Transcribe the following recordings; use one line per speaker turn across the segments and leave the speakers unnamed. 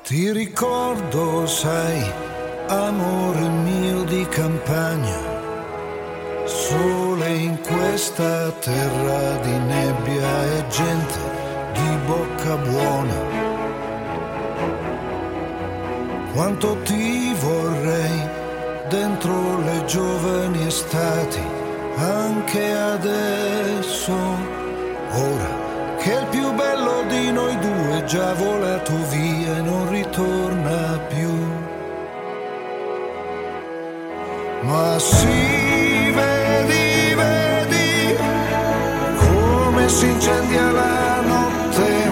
Ti ricordo, sai, amore mio di campagna, sole in questa terra di nebbia e gente di bocca buona. Quanto ti vorrei dentro le giovani estati, anche adesso, ora che il più bello di noi due è già volato via e non ritorna più. Ma sì, vedi, vedi come si incendia la notte,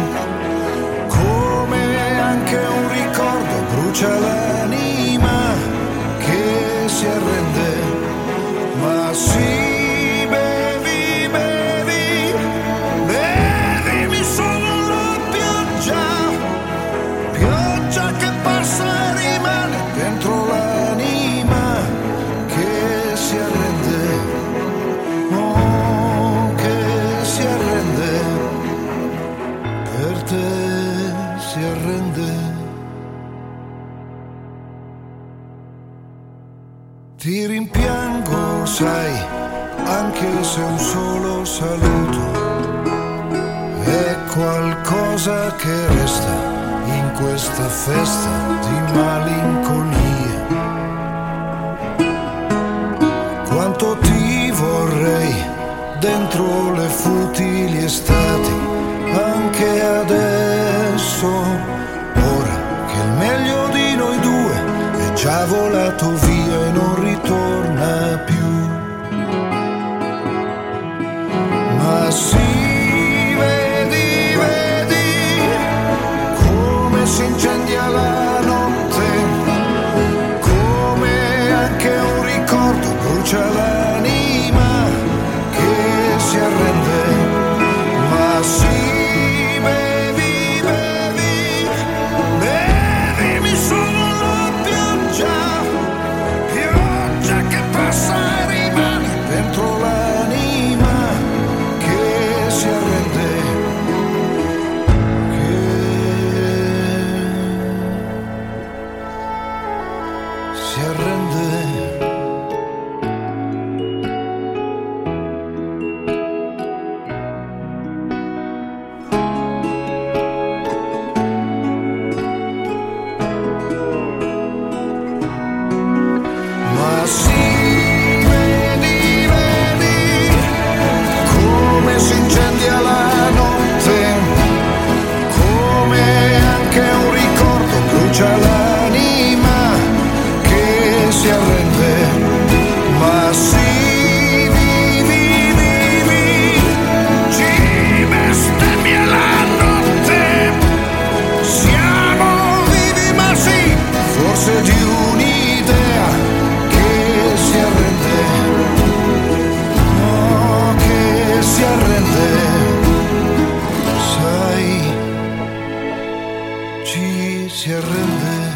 come anche un ricordo brucia l'anima che si arrende. Ma sì, si arrende. Ti rimpiango, sai, anche se un solo saluto è qualcosa che resta in questa festa di malinconia. Quanto ti vorrei dentro le futili estati, anche adesso, ora che il meglio di noi due è già volato via e non ritorna più. Ma sì, vedi, vedi come si incendia la notte, come anche un ricordo brucia l'anima che si arrende. Ma sì, si arrende. Ma sì, vedi, vedi come si incendia la notte, come anche un ricordo brucia l'anima che si arrende. Ma sì, vivi, vivi, ci bestemmia la notte, siamo vivi, ma sì, forse di un'idea che si arrende, no, che si arrende, sai, ci si arrende.